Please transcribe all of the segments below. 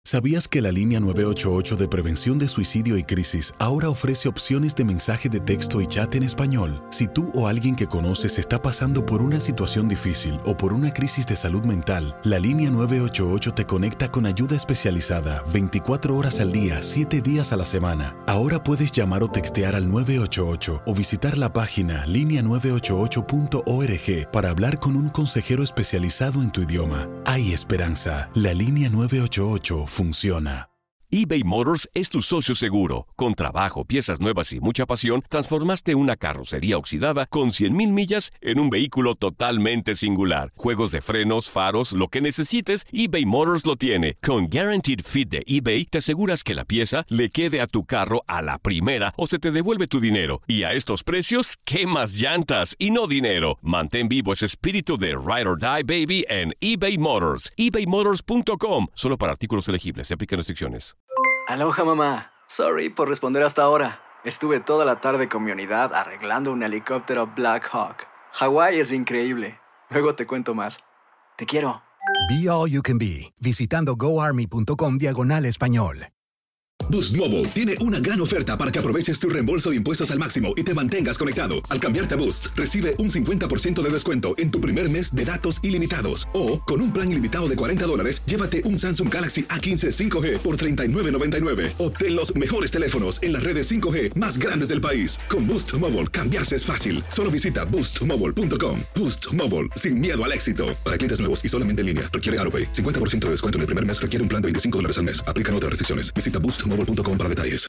¿Sabías que la línea 988 de prevención de suicidio y crisis ahora ofrece opciones de mensaje de texto y chat en español? Si tú o alguien que conoces está pasando por una situación difícil o por una crisis de salud mental, la línea 988 te conecta con ayuda especializada 24 horas al día, 7 días a la semana. Ahora puedes llamar o textear al 988 o visitar la página linea988.org para hablar con un consejero especializado en tu idioma. Hay esperanza. La línea 988 funciona. eBay Motors es tu socio seguro. Con trabajo, piezas nuevas y mucha pasión, transformaste una carrocería oxidada con 100,000 millas en un vehículo totalmente singular. Juegos de frenos, faros, lo que necesites, eBay Motors lo tiene. Con Guaranteed Fit de eBay, te aseguras que la pieza le quede a tu carro a la primera o se te devuelve tu dinero. Y a estos precios, ¿qué más llantas y no dinero? Mantén vivo ese espíritu de Ride or Die, baby, en eBay Motors. ebaymotors.com. Solo para artículos elegibles. Se aplican restricciones. Aloha, mamá. Sorry por responder hasta ahora. Estuve toda la tarde con mi unidad arreglando un helicóptero Black Hawk. Hawái es increíble. Luego te cuento más. Te quiero. Be All You Can Be, visitando goarmy.com/español. Boost Mobile tiene una gran oferta para que aproveches tu reembolso de impuestos al máximo y te mantengas conectado. Al cambiarte a Boost, recibe un 50% de descuento en tu primer mes de datos ilimitados. O, con un plan ilimitado de $40, llévate un Samsung Galaxy A15 5G por $39.99. Obtén los mejores teléfonos en las redes 5G más grandes del país. Con Boost Mobile, cambiarse es fácil. Solo visita boostmobile.com. Boost Mobile, sin miedo al éxito. Para clientes nuevos y solamente en línea, requiere AutoPay. 50% de descuento en el primer mes requiere un plan de $25 al mes. Aplican otras restricciones. Visita boostmobile.com para detalles.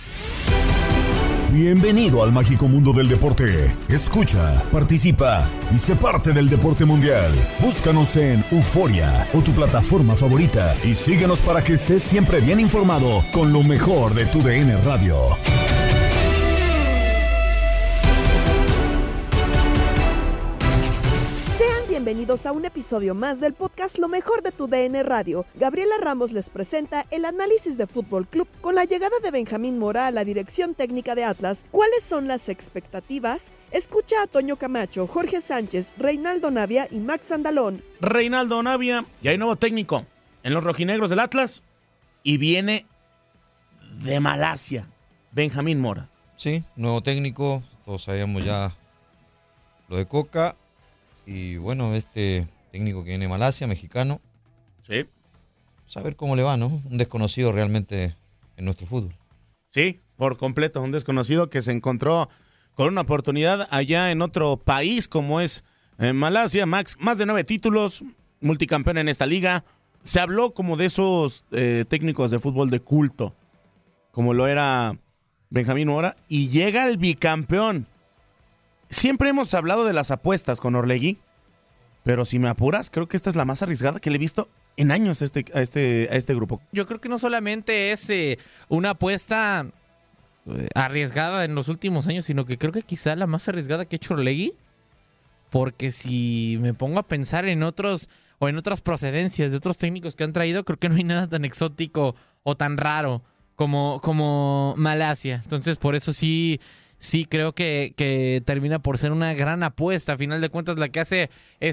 Bienvenido al mágico mundo del deporte. Escucha, participa y sé parte del deporte mundial. Búscanos en Euforia o tu plataforma favorita y síguenos para que estés siempre bien informado con lo mejor de tu DN Radio. Bienvenidos a un episodio más del podcast Lo Mejor de tu DN Radio. Gabriela Ramos les presenta el análisis de Fútbol Club con la llegada de Benjamín Mora a la dirección técnica de Atlas. ¿Cuáles son las expectativas? Escucha a Toño Camacho, Jorge Sánchez, Reinaldo Navia y Max Andalón. Reinaldo Navia, ya hay nuevo técnico en los rojinegros del Atlas y viene de Malasia, Benjamín Mora. Sí, nuevo técnico, todos sabíamos ya lo de Coca. Y bueno, este técnico que viene de Malasia, mexicano. Sí. A ver cómo le va, ¿no? Un desconocido realmente en nuestro fútbol. Sí, por completo, un desconocido que se encontró con una oportunidad allá en otro país como es Malasia. Max, más de 9 títulos, multicampeón en esta liga. Se habló como de esos técnicos de fútbol de culto, como lo era Benjamín Mora, y llega el bicampeón. Siempre hemos hablado de las apuestas con Orlegui, pero si me apuras, creo que esta es la más arriesgada que le he visto en años a este grupo. Yo creo que no solamente es una apuesta arriesgada en los últimos años, sino que creo que quizá la más arriesgada que ha hecho Orlegui, porque si me pongo a pensar en otras procedencias de otros técnicos que han traído, creo que no hay nada tan exótico o tan raro como Malasia. Entonces, por eso sí creo que termina por ser una gran apuesta. A final de cuentas, la que hace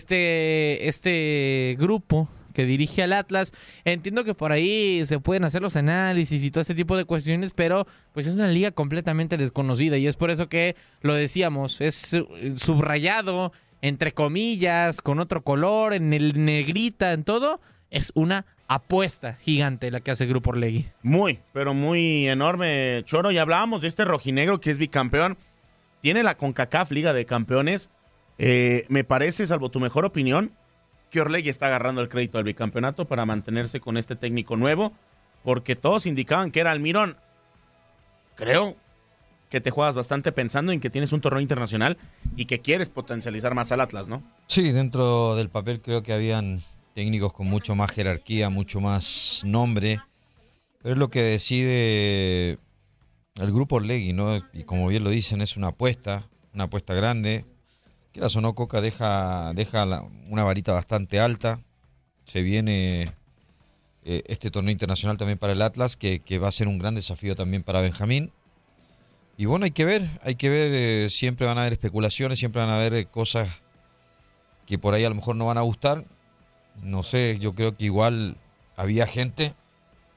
este grupo que dirige al Atlas. Entiendo que por ahí se pueden hacer los análisis y todo ese tipo de cuestiones, pero pues es una liga completamente desconocida y es por eso que lo decíamos, es subrayado, entre comillas, con otro color, en el negrita, en todo. Es una apuesta gigante la que hace Grupo Orlegui. Muy, pero muy enorme, Choro. Y hablábamos de este rojinegro que es bicampeón. Tiene la CONCACAF Liga de Campeones. Me parece, salvo tu mejor opinión, que Orlegui está agarrando el crédito del bicampeonato para mantenerse con este técnico nuevo, porque todos indicaban que era Almirón. Creo que te juegas bastante pensando en que tienes un torneo internacional y que quieres potencializar más al Atlas, ¿no? Sí, dentro del papel creo que habían técnicos con mucho más jerarquía, mucho más nombre, pero es lo que decide el Grupo Orlegui, ¿no? Y como bien lo dicen, es una apuesta grande. Quieras o no, Coca deja una varita bastante alta. Se viene este torneo internacional también para el Atlas, que va a ser un gran desafío también para Benjamín. Y bueno, hay que ver, siempre van a haber especulaciones, siempre van a haber cosas que por ahí a lo mejor no van a gustar. No sé, yo creo que igual había gente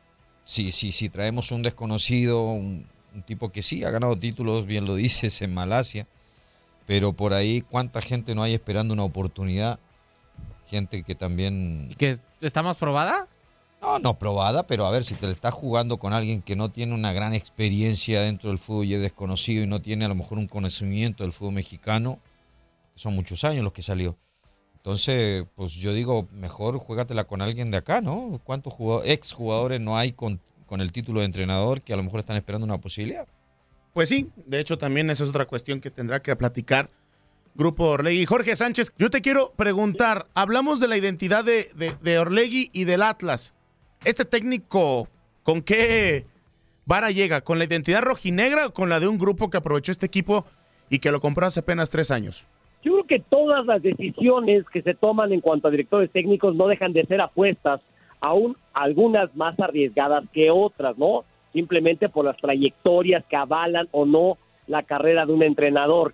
si traemos un desconocido, un tipo que sí ha ganado títulos, bien lo dices, en Malasia, pero por ahí cuánta gente no hay esperando una oportunidad, gente que también... ¿Que está más probada? No probada, pero a ver, si te le estás jugando con alguien que no tiene una gran experiencia dentro del fútbol y es desconocido y no tiene a lo mejor un conocimiento del fútbol mexicano, son muchos años los que salió. Entonces, pues yo digo, mejor juégatela con alguien de acá, ¿no? ¿Cuántos exjugadores no hay con el título de entrenador que a lo mejor están esperando una posibilidad? Pues sí, de hecho también esa es otra cuestión que tendrá que platicar Grupo Orlegui. Jorge Sánchez, yo te quiero preguntar, hablamos de la identidad de Orlegui y del Atlas. ¿Este técnico con qué vara llega? ¿Con la identidad rojinegra o con la de un grupo que aprovechó este equipo y que lo compró hace apenas 3 años? Yo creo que todas las decisiones que se toman en cuanto a directores técnicos no dejan de ser apuestas, aún algunas más arriesgadas que otras, ¿no? Simplemente por las trayectorias que avalan o no la carrera de un entrenador.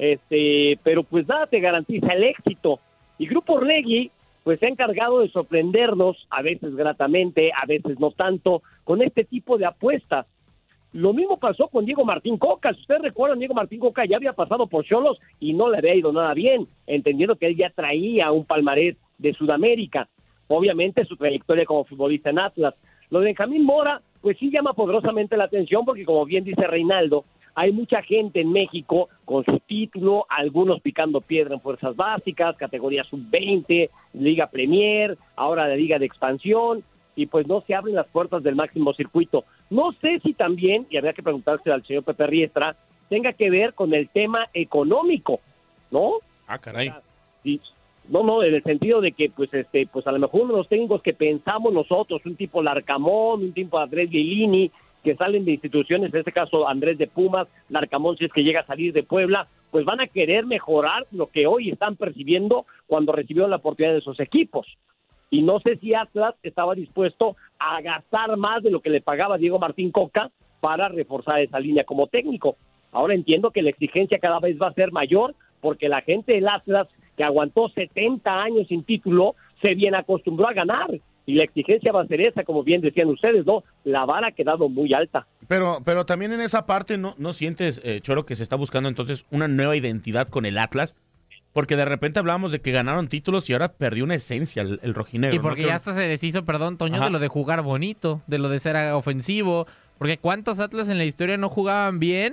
Pero pues nada te garantiza el éxito. Y Grupo Orlegui pues se ha encargado de sorprendernos, a veces gratamente, a veces no tanto, con este tipo de apuestas. Lo mismo pasó con Diego Martín Coca. Si ustedes recuerdan, Diego Martín Coca ya había pasado por Xolos y no le había ido nada bien, entendiendo que él ya traía un palmarés de Sudamérica. Obviamente su trayectoria como futbolista en Atlas. Lo de Benjamín Mora, pues sí llama poderosamente la atención porque, como bien dice Reinaldo, hay mucha gente en México con su título, algunos picando piedra en fuerzas básicas, categoría sub-20, Liga Premier, ahora la Liga de Expansión, y pues no se abren las puertas del máximo circuito. No sé si también, y habría que preguntarse al señor Pepe Riestra, tenga que ver con el tema económico, ¿no? Ah, caray. O sea, sí, no, en el sentido de que pues a lo mejor uno de los técnicos que pensamos nosotros, un tipo Larcamón, un tipo Andrés Lilini, que salen de instituciones, en este caso Andrés de Pumas, Larcamón si es que llega a salir de Puebla, pues van a querer mejorar lo que hoy están percibiendo cuando recibieron la oportunidad de esos equipos. Y no sé si Atlas estaba dispuesto a gastar más de lo que le pagaba Diego Martín Coca para reforzar esa línea como técnico. Ahora entiendo que la exigencia cada vez va a ser mayor porque la gente del Atlas, que aguantó 70 años sin título, se bien acostumbró a ganar. Y la exigencia va a ser esa, como bien decían ustedes, ¿no? La vara ha quedado muy alta. Pero también en esa parte, ¿no sientes, Choro, que se está buscando entonces una nueva identidad con el Atlas? Porque de repente hablábamos de que ganaron títulos y ahora perdió una esencia el rojinegro. Y porque ya hasta se deshizo, Toño, de lo de jugar bonito, de lo de ser ofensivo. Porque ¿cuántos Atlas en la historia no jugaban bien?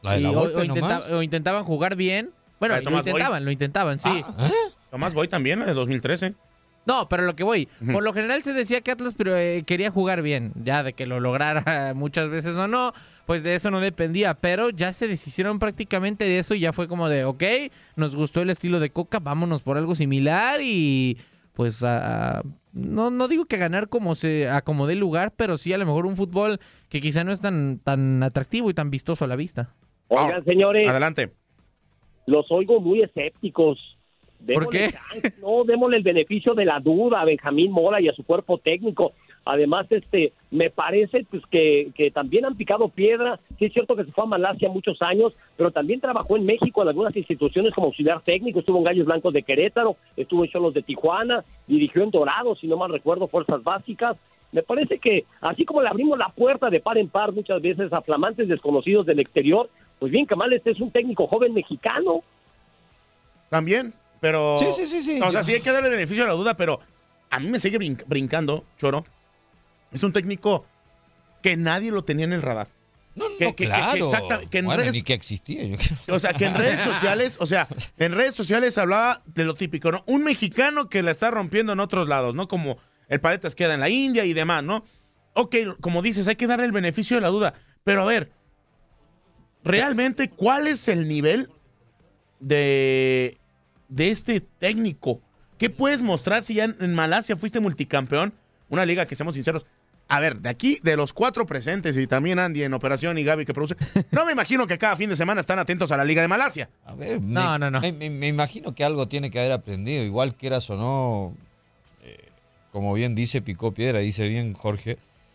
O intentaban jugar bien. Bueno, lo intentaban, sí. Tomás Boy también, la de 2013. No, pero lo que voy, por lo general se decía que Atlas quería jugar bien, ya de que lo lograra muchas veces o no, pues de eso no dependía, pero ya se deshicieron prácticamente de eso y ya fue como de, ok, nos gustó el estilo de Coca, vámonos por algo similar y pues no digo que ganar como se acomode el lugar, pero sí a lo mejor un fútbol que quizá no es tan atractivo y tan vistoso a la vista. Oigan, señores. Adelante. Los oigo muy escépticos. ¿Por qué? Démosle el beneficio de la duda a Benjamín Mora y a su cuerpo técnico. Además, me parece pues que también han picado piedra. Sí es cierto que se fue a Malasia muchos años, pero también trabajó en México en algunas instituciones como auxiliar técnico. Estuvo en Gallos Blancos de Querétaro, estuvo en Xolos de Tijuana, dirigió en Dorados, si no mal recuerdo, fuerzas básicas. Me parece que así como le abrimos la puerta de par en par muchas veces a flamantes desconocidos del exterior, pues bien que mal, es un técnico joven mexicano. También. Pero, sí. O sea, sí hay que darle beneficio a la duda, pero a mí me sigue brincando, Choro. Es un técnico que nadie lo tenía en el radar. Claro. Ni que existía. O sea, que en redes sociales hablaba de lo típico, ¿no? Un mexicano que la está rompiendo en otros lados, ¿no? Como el Paletas queda en la India y demás, ¿no? Ok, como dices, hay que darle el beneficio de la duda. Pero a ver, realmente, ¿cuál es el nivel de este técnico? ¿Qué puedes mostrar si ya en Malasia fuiste multicampeón? Una liga que, seamos sinceros, a ver, de aquí, de los 4 presentes, y también Andy en operación y Gaby que produce, no me imagino que cada fin de semana están atentos a la liga de Malasia. A ver, no. Me imagino que algo tiene que haber aprendido, igual quieras o no, como bien dice, picó piedra, dice bien Jorge.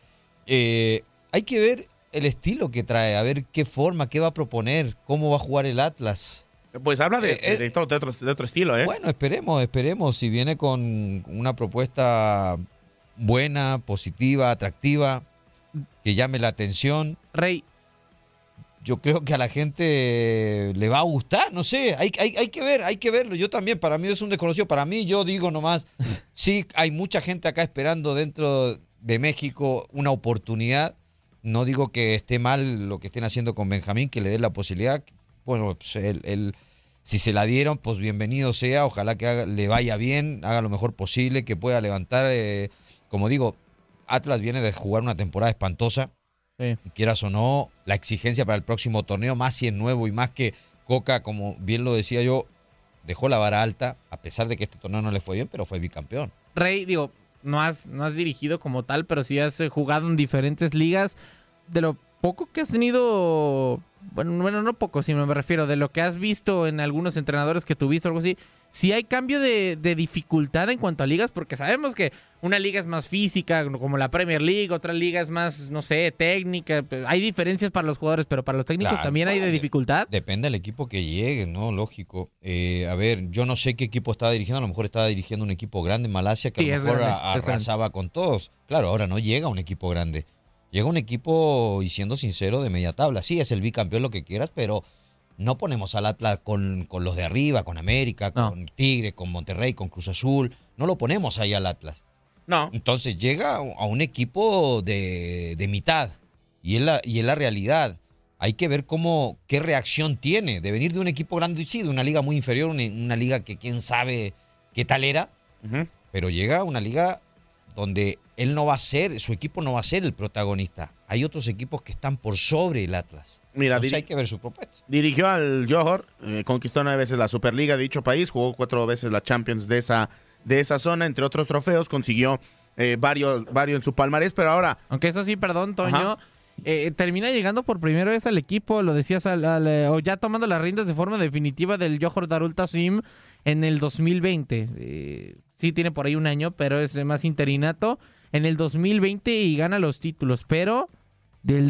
Hay que ver el estilo que trae, a ver qué forma, qué va a proponer, cómo va a jugar el Atlas. Pues habla de otro estilo, ¿eh? Bueno, esperemos. Si viene con una propuesta buena, positiva, atractiva. que llame la atención. Rey, yo creo que a la gente le va a gustar, no sé, hay que verlo. Yo también, para mí es un desconocido. Para mí, yo digo nomás, sí, hay mucha gente acá esperando dentro de México una oportunidad. No digo que esté mal lo que estén haciendo con Benjamín, que le den la posibilidad. Bueno, pues él si se la dieron, pues bienvenido sea. Ojalá que le vaya bien, haga lo mejor posible, que pueda levantar. Como digo, Atlas viene de jugar una temporada espantosa. sí. Quieras o no, la exigencia para el próximo torneo, más si es nuevo y más que Coca, como bien lo decía yo, dejó la vara alta, a pesar de que este torneo no le fue bien, pero fue bicampeón. Rey, digo, no has dirigido como tal, pero sí has jugado en diferentes ligas. De lo poco que has tenido, bueno, no poco, sino me refiero, de lo que has visto en algunos entrenadores que tuviste o algo así, sí hay cambio de dificultad en cuanto a ligas, porque sabemos que una liga es más física, como la Premier League, otra liga es más, no sé, técnica. Hay diferencias para los jugadores, pero para los técnicos Claro, también hay de dificultad. Depende del equipo que llegue, ¿no? Lógico. A ver, yo no sé qué equipo estaba dirigiendo, a lo mejor estaba dirigiendo un equipo grande en Malasia que Sí, a es lo mejor grande, es arrasaba con todos. Claro, ahora no llega un equipo grande. Llega un equipo, y siendo sincero, de media tabla. Sí, es el bicampeón, lo que quieras, pero no ponemos al Atlas con los de arriba, con América, No. con Tigre, con Monterrey, con Cruz Azul. No lo ponemos ahí al Atlas. No. Entonces llega a un equipo de mitad. Y es la realidad. Hay que ver qué reacción tiene de venir de un equipo grande, sí, de una liga muy inferior, una liga que quién sabe qué tal era, pero llega a una liga donde su equipo no va a ser el protagonista. Hay otros equipos que están por sobre el Atlas. Mira, Entonces hay que ver su propuesta. Dirigió al Johor, conquistó 9 veces la Superliga de dicho país, jugó 4 veces la Champions de esa zona, entre otros trofeos, consiguió varios en su palmarés, pero ahora... Aunque eso sí, perdón, Toño, termina llegando por primera vez al equipo, lo decías, o ya tomando las riendas de forma definitiva del Johor Darul Ta'zim en el 2020. Sí tiene por ahí un año, pero es más interinato. En el 2020 y gana los títulos, pero del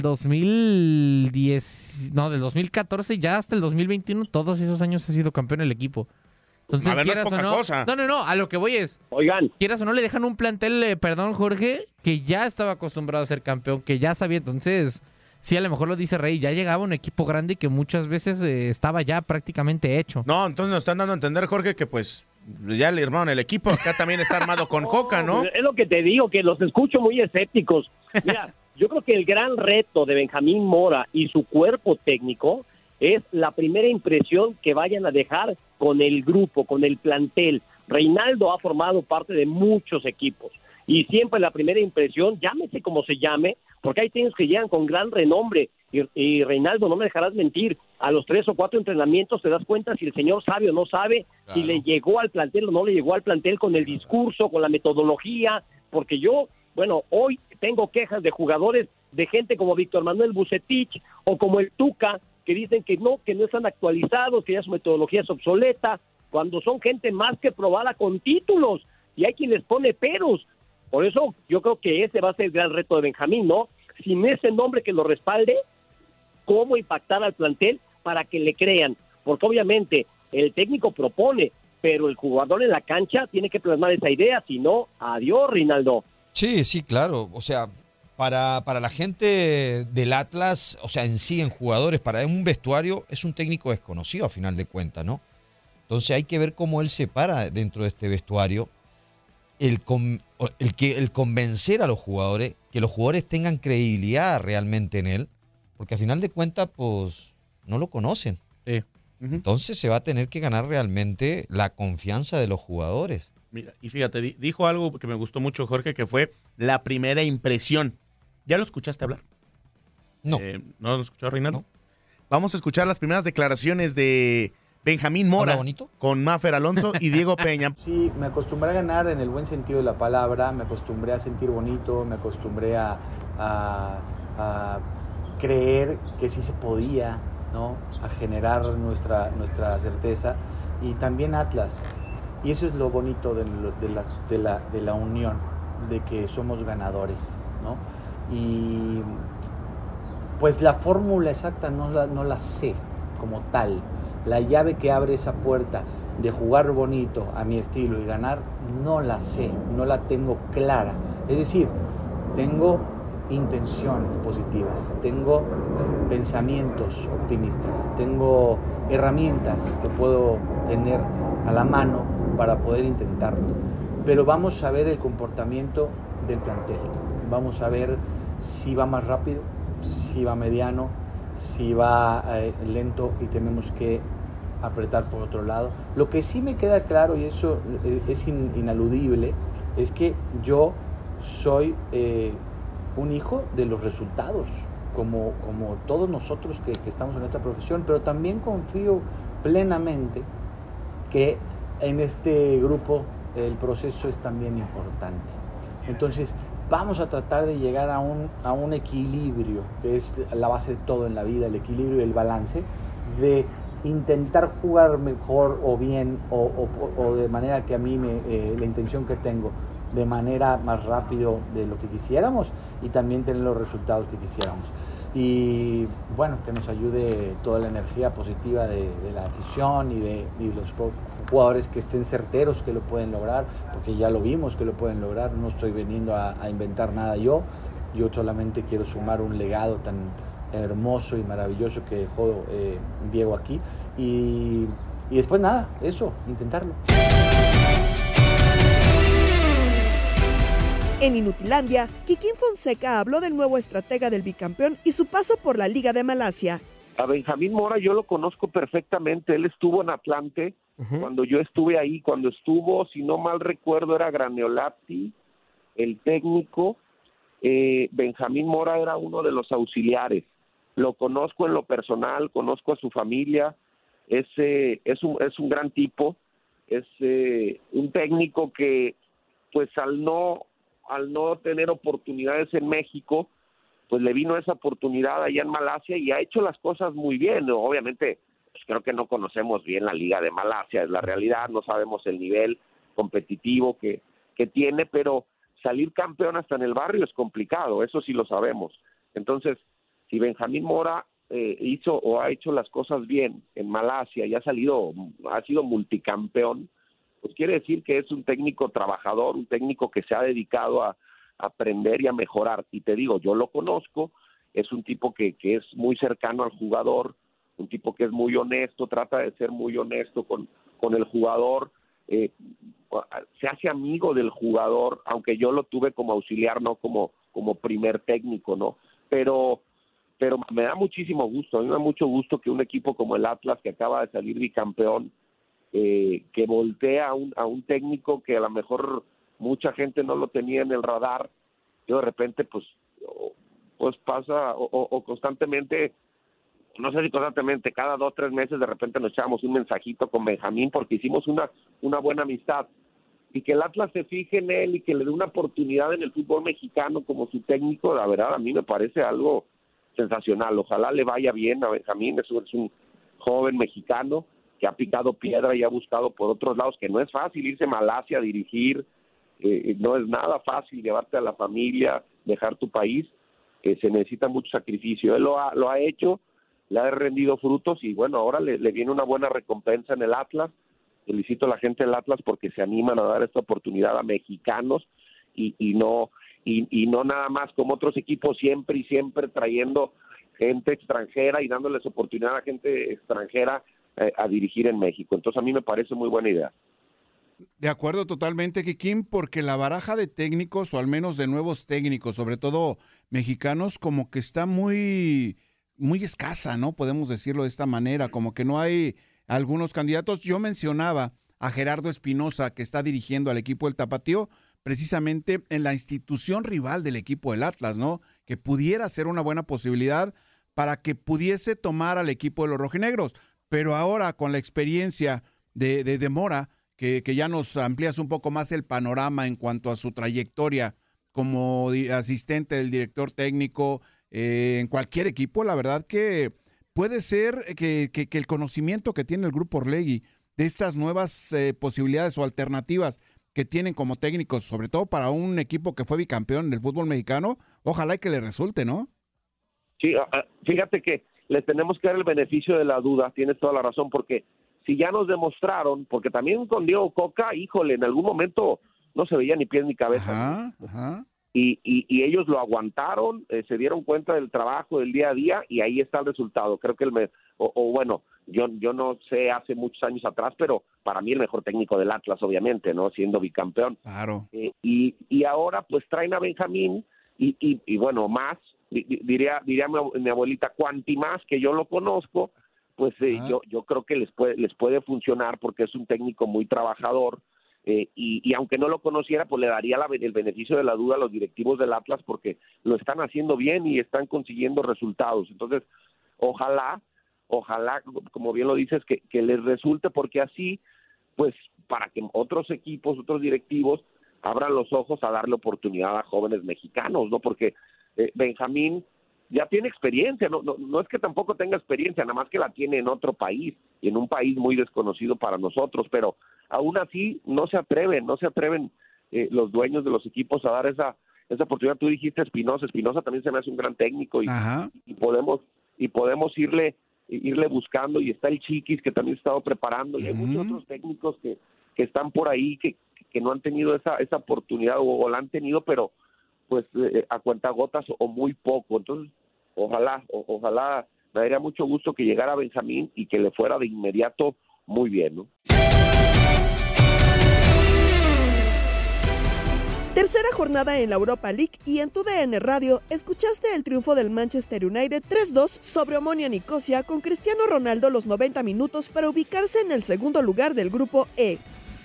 2014 ya hasta el 2021, todos esos años ha sido campeón el equipo. Entonces, A ver, no es quieras o poca no, cosa. no, a lo que voy es, Oigan, quieras o no, le dejan un plantel, perdón, Jorge, que ya estaba acostumbrado a ser campeón, que ya sabía. Entonces, sí, a lo mejor lo dice Rey, ya llegaba un equipo grande que muchas veces estaba ya prácticamente hecho. No, entonces nos están dando a entender, Jorge, que pues ya le armaron el equipo. Acá también está armado con Coca, ¿no? Es lo que te digo, que los escucho muy escépticos. Mira, yo creo que el gran reto de Benjamín Mora y su cuerpo técnico es la primera impresión que vayan a dejar con el grupo, con el plantel. Reinaldo ha formado parte de muchos equipos y siempre la primera impresión, llámese como se llame, porque hay técnicos que llegan con gran renombre y Reinaldo, no me dejarás mentir, a los 3 o 4 entrenamientos te das cuenta si el señor sabe o no sabe, Claro. si le llegó al plantel o no le llegó al plantel con el discurso, con la metodología, porque yo, bueno, hoy tengo quejas de jugadores, de gente como Víctor Manuel Bucetich o como el Tuca, que dicen que no están actualizados, que ya su metodología es obsoleta, cuando son gente más que probada con títulos, y hay quien les pone peros. Por eso yo creo que ese va a ser el gran reto de Benjamín, ¿no? Sin ese nombre que lo respalde, cómo impactar al plantel para que le crean, porque obviamente el técnico propone, pero el jugador en la cancha tiene que plasmar esa idea, si no, adiós, Reinaldo. Sí, claro. O sea, para la gente del Atlas, o sea, en sí, en jugadores, para un vestuario, es un técnico desconocido a final de cuentas, ¿no? Entonces hay que ver cómo él se para dentro de este vestuario, el convencer a los jugadores, que los jugadores tengan credibilidad realmente en él, porque a final de cuentas, pues, no lo conocen. Sí. Entonces se va a tener que ganar realmente la confianza de los jugadores. Mira, y fíjate, dijo algo que me gustó mucho, Jorge, que fue la primera impresión. ¿Ya lo escuchaste hablar? No. ¿No lo escuchó, Reinaldo? No. Vamos a escuchar las primeras declaraciones de Benjamín Mora ¿Habla bonito? con Mafer Alonso y Diego Peña. Sí, me acostumbré a ganar en el buen sentido de la palabra, me acostumbré a sentir bonito, me acostumbré a creer que sí se podía, ¿no? A generar nuestra certeza, y también Atlas. Y eso es lo bonito de la unión, de que somos ganadores, ¿no? Y pues la fórmula exacta no la sé como tal. La llave que abre esa puerta de jugar bonito a mi estilo y ganar, no la sé, no la tengo clara. Es decir, tengo intenciones positivas, tengo pensamientos optimistas, tengo herramientas que puedo tener a la mano para poder intentarlo. Pero vamos a ver el comportamiento del plantel, vamos a ver si va más rápido, si va mediano, si va lento y tenemos que apretar por otro lado. Lo que sí me queda claro, y eso es inaludible, es que yo soy un hijo de los resultados, como todos nosotros que estamos en esta profesión, pero también confío plenamente que en este grupo el proceso es también importante. Entonces vamos a tratar de llegar a un equilibrio, que es la base de todo en la vida, el equilibrio y el balance, de intentar jugar mejor o bien o de manera que a mí la intención que tengo, de manera más rápido de lo que quisiéramos y también tener los resultados que quisiéramos. Y bueno, que nos ayude toda la energía positiva de la afición y de los jugadores que estén certeros que lo pueden lograr, porque ya lo vimos que lo pueden lograr. No estoy viniendo a inventar nada yo solamente quiero sumar un legado tan hermoso y maravilloso que dejó Diego aquí y después nada, eso, intentarlo. En Inutilandia, Kikín Fonseca habló del nuevo estratega del bicampeón y su paso por la Liga de Malasia. A Benjamín Mora yo lo conozco perfectamente, él estuvo en Atlante cuando yo estuve ahí, cuando estuvo, si no mal recuerdo, era Graniolati, el técnico, Benjamín Mora era uno de los auxiliares, lo conozco en lo personal, conozco a su familia, es un gran tipo, es un técnico que pues al no tener oportunidades en México, pues le vino esa oportunidad allá en Malasia y ha hecho las cosas muy bien. Obviamente, pues creo que no conocemos bien la Liga de Malasia, es la realidad, no sabemos el nivel competitivo que tiene, pero salir campeón hasta en el barrio es complicado, eso sí lo sabemos. Entonces, si Benjamín Mora ha hecho las cosas bien en Malasia y ha sido multicampeón, pues quiere decir que es un técnico trabajador, un técnico que se ha dedicado a aprender y a mejorar. Y te digo, yo lo conozco, es un tipo que es muy cercano al jugador, un tipo que es muy honesto, trata de ser muy honesto con el jugador, se hace amigo del jugador, aunque yo lo tuve como auxiliar, no como primer técnico, ¿no? Pero me da muchísimo gusto, a mí me da mucho gusto que un equipo como el Atlas, que acaba de salir bicampeón, que voltea a un técnico que a lo mejor mucha gente no lo tenía en el radar, y de repente pues pasa o constantemente, no sé si constantemente, cada 2 o 3 meses de repente nos echamos un mensajito con Benjamín porque hicimos una buena amistad, y que el Atlas se fije en él y que le dé una oportunidad en el fútbol mexicano como su técnico, la verdad a mí me parece algo sensacional. Ojalá le vaya bien a Benjamín, es un joven mexicano que ha picado piedra y ha buscado por otros lados, que no es fácil irse a Malasia a dirigir, no es nada fácil llevarte a la familia, dejar tu país, se necesita mucho sacrificio. Él lo ha hecho, le ha rendido frutos y bueno, ahora le viene una buena recompensa en el Atlas. Felicito a la gente del Atlas porque se animan a dar esta oportunidad a mexicanos y no nada más como otros equipos siempre trayendo gente extranjera y dándoles oportunidad a gente extranjera a dirigir en México. Entonces a mí me parece muy buena idea. De acuerdo totalmente, Kikín, porque la baraja de técnicos, o al menos de nuevos técnicos, sobre todo mexicanos, como que está muy, muy escasa, ¿no? Podemos decirlo de esta manera, como que no hay algunos candidatos. Yo mencionaba a Gerardo Espinosa, que está dirigiendo al equipo del Tapatío, precisamente en la institución rival del equipo del Atlas, ¿no? Que pudiera ser una buena posibilidad para que pudiese tomar al equipo de los rojinegros. Pero ahora con la experiencia de Mora, que ya nos amplías un poco más el panorama en cuanto a su trayectoria como asistente del director técnico en cualquier equipo, la verdad que puede ser que el conocimiento que tiene el Grupo Orlegui de estas nuevas posibilidades o alternativas que tienen como técnicos, sobre todo para un equipo que fue bicampeón del fútbol mexicano, ojalá y que le resulte, ¿no? Sí, fíjate que les tenemos que dar el beneficio de la duda, tienes toda la razón, porque si ya nos demostraron, porque también con Diego Coca, híjole, en algún momento no se veía ni pies ni cabeza. Ajá. y ellos lo aguantaron, se dieron cuenta del trabajo del día a día y ahí está el resultado. Creo que bueno, yo no sé hace muchos años atrás, pero para mí el mejor técnico del Atlas, obviamente, ¿no? Siendo bicampeón. Claro. Y ahora pues traen a Benjamín y bueno, más, diría mi abuelita, cuanti más que yo lo conozco, pues yo creo que les puede funcionar porque es un técnico muy trabajador. Y aunque no lo conociera, pues le daría el beneficio de la duda a los directivos del Atlas porque lo están haciendo bien y están consiguiendo resultados. Entonces, ojalá, como bien lo dices, que les resulte, porque así, pues, para que otros equipos, otros directivos abran los ojos a darle oportunidad a jóvenes mexicanos, ¿no? Porque Benjamín ya tiene experiencia, no es que tampoco tenga experiencia, nada más que la tiene en otro país y en un país muy desconocido para nosotros, pero aún así no se atreven los dueños de los equipos a dar esa oportunidad. Tú dijiste Espinosa también se me hace un gran técnico y podemos irle buscando, y está el Chiquis que también se ha estado preparando, y hay muchos otros técnicos que están por ahí que no han tenido esa oportunidad o la han tenido, pero pues a cuentagotas o muy poco. Entonces ojalá me daría mucho gusto que llegara Benjamín y que le fuera de inmediato muy bien, ¿no? Tercera jornada en la Europa League y en tu DN Radio escuchaste el triunfo del Manchester United 3-2 sobre Omonia Nicosia con Cristiano Ronaldo los 90 minutos para ubicarse en el segundo lugar del grupo E.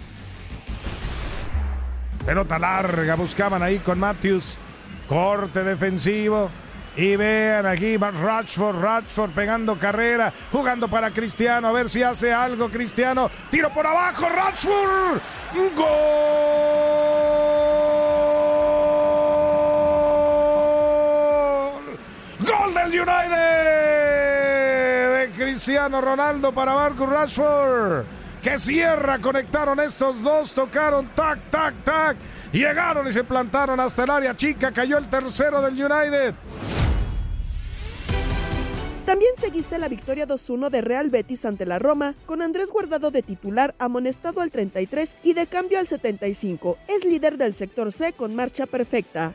Pelota larga, buscaban ahí con Matthews, corte defensivo. Y vean aquí Rashford pegando carrera, jugando para Cristiano, a ver si hace algo Cristiano, tiro por abajo, Rashford, ¡gol! ¡Gol del United! De Cristiano Ronaldo para Marcus Rashford, que cierra, conectaron estos dos, tocaron, tac, llegaron y se plantaron hasta el área chica, cayó el tercero del United. También seguiste la victoria 2-1 de Real Betis ante la Roma, con Andrés Guardado de titular, amonestado al 33 y de cambio al 75. Es líder del sector C con marcha perfecta.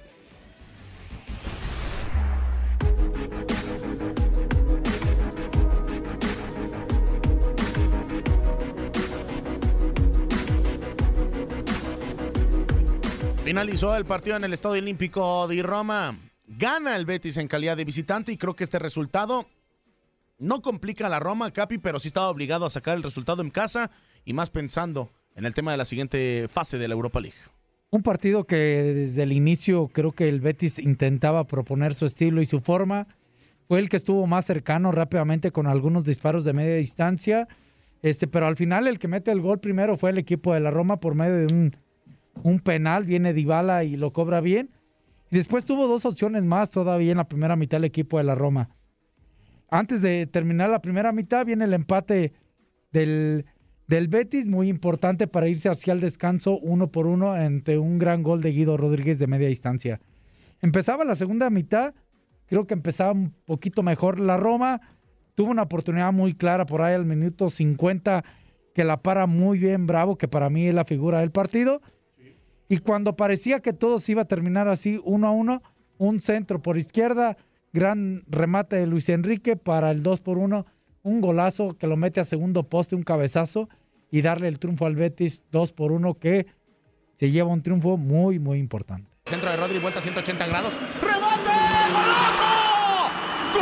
Finalizó el partido en el Estadio Olímpico de Roma. Gana el Betis en calidad de visitante y creo que este resultado no complica a la Roma, Capi, pero sí estaba obligado a sacar el resultado en casa y más pensando en el tema de la siguiente fase de la Europa League. Un partido que desde el inicio creo que el Betis intentaba proponer su estilo y su forma. Fue el que estuvo más cercano rápidamente con algunos disparos de media distancia. Pero al final el que mete el gol primero fue el equipo de la Roma por medio de un penal. Viene Dybala y lo cobra bien. Y después tuvo dos opciones más todavía en la primera mitad el equipo de la Roma. Antes de terminar la primera mitad viene el empate del Betis, muy importante para irse hacia el descanso 1-1 ante un gran gol de Guido Rodríguez de media distancia. Empezaba la segunda mitad, creo que empezaba un poquito mejor la Roma, tuvo una oportunidad muy clara por ahí al minuto 50 que la para muy bien Bravo, que para mí es la figura del partido. Y cuando parecía que todo se iba a terminar así 1-1, un centro por izquierda, gran remate de Luis Enrique para el 2-1, un golazo que lo mete a segundo poste, un cabezazo, y darle el triunfo al Betis 2-1, que se lleva un triunfo muy, muy importante. Centro de Rodri, vuelta a 180 grados. ¡Rebote! ¡Golazo! ¡Gol!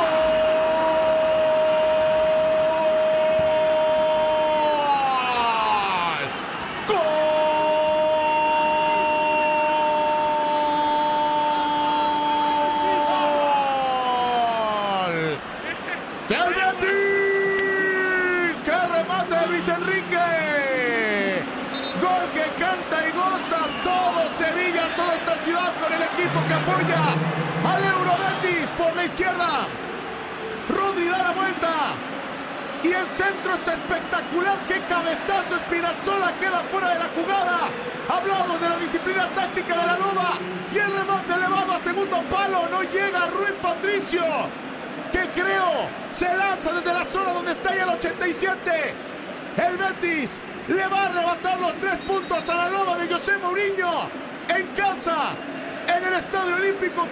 ¡Del Betis! ¡Qué remate de Luis Enrique! Gol que canta y goza todo Sevilla, toda esta ciudad con el equipo que apoya al Eurobetis por la izquierda. Rodri da la vuelta y el centro es espectacular. ¡Qué cabezazo! Spinazzola queda fuera de la jugada. Hablamos de la disciplina táctica de la Loba y el remate elevado a segundo palo. No llega Rui Patricio, que creo se lanza desde la zona donde está ya el 87. El Betis le va a arrebatar los 3 puntos a la Loba de José Mourinho en casa, en en el Estadio Olímpico.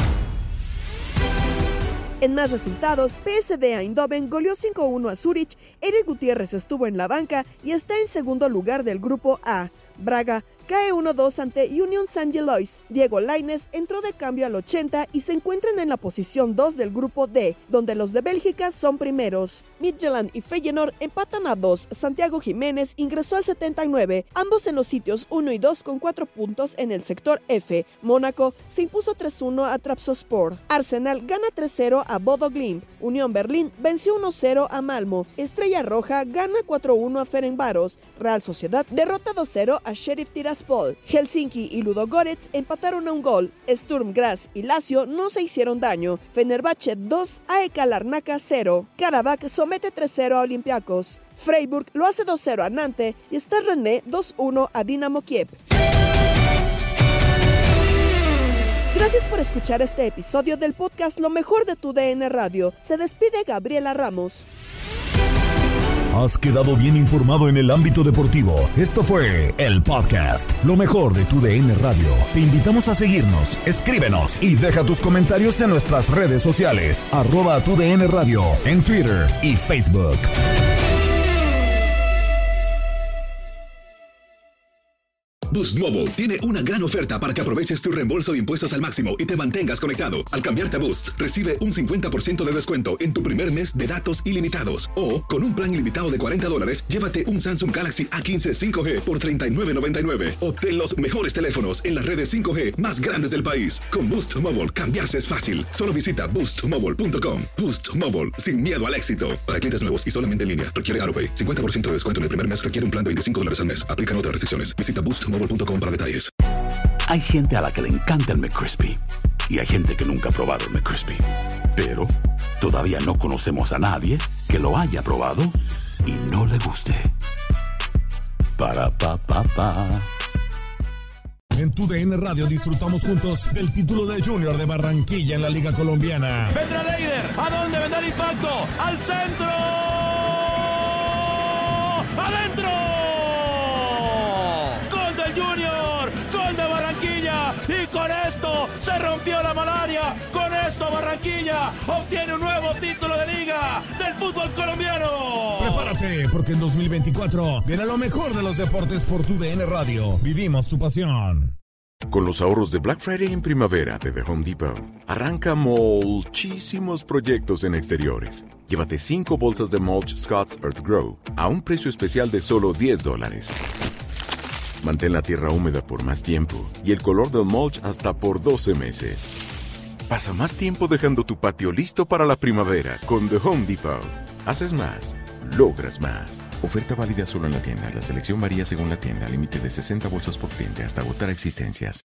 En más resultados, PSV Eindhoven goleó 5-1 a Zurich, Eric Gutiérrez estuvo en la banca y está en segundo lugar del grupo A. Braga cae 1-2 ante Union Saint-Gilloise. Diego Lainez entró de cambio al 80 y se encuentran en la posición 2 del grupo D, donde los de Bélgica son primeros. Midtjylland y Feyenoord empatan a 2. Santiago Jiménez ingresó al 79, ambos en los sitios 1 y 2 con 4 puntos en el sector F. Mónaco se impuso 3-1 a Trabzonspor. Arsenal gana 3-0 a Bodo Glimt. Unión Berlín venció 1-0 a Malmo. Estrella Roja gana 4-1 a Ferencváros. Real Sociedad derrota 2-0 a Sheriff Tiraspol. Helsinki y Ludogorets empataron a un gol. Sturm Graz y Lazio no se hicieron daño. Fenerbahce 2, AEK Larnaca 0. Karabakh somete 3-0 a Olympiacos. Freiburg lo hace 2-0 a Nantes y Stade Rennais 2-1 a Dinamo Kiev. Gracias por escuchar este episodio del podcast Lo Mejor de tu DN Radio. Se despide Gabriela Ramos. Has quedado bien informado en el ámbito deportivo. Esto fue el podcast Lo Mejor de tu DN Radio. Te invitamos a seguirnos, escríbenos y deja tus comentarios en nuestras redes sociales. @TUDN Radio en Twitter y Facebook. Boost Mobile tiene una gran oferta para que aproveches tu reembolso de impuestos al máximo y te mantengas conectado. Al cambiarte a Boost, recibe un 50% de descuento en tu primer mes de datos ilimitados. O, con un plan ilimitado de $40, llévate un Samsung Galaxy A15 5G por $39.99. Obtén los mejores teléfonos en las redes 5G más grandes del país. Con Boost Mobile, cambiarse es fácil. Solo visita boostmobile.com. Boost Mobile, sin miedo al éxito. Para clientes nuevos y solamente en línea, requiere AutoPay. 50% de descuento en el primer mes requiere un plan de $25 al mes. Aplican otras restricciones. Visita boostmobile.com para detalles. Hay gente a la que le encanta el McCrispy y hay gente que nunca ha probado el McCrispy. Pero todavía no conocemos a nadie que lo haya probado y no le guste. Para pa pa pa. En tu DN Radio disfrutamos juntos del título de Junior de Barranquilla en la Liga Colombiana. Vendrá Leider, ¿a dónde vendrá el impacto? ¡Al centro! ¡Adentro! Y con esto se rompió la malaria. Con esto Barranquilla obtiene un nuevo título de liga del fútbol colombiano. Prepárate, porque en 2024 viene lo mejor de los deportes por tu DN Radio. Vivimos tu pasión. Con los ahorros de Black Friday en primavera de The Home Depot, arranca muchísimos proyectos en exteriores. Llévate 5 bolsas de mulch Scott's Earth Grow a un precio especial de solo $10. Mantén la tierra húmeda por más tiempo y el color del mulch hasta por 12 meses. Pasa más tiempo dejando tu patio listo para la primavera con The Home Depot. Haces más, logras más. Oferta válida solo en la tienda. La selección varía según la tienda. Límite de 60 bolsas por cliente hasta agotar existencias.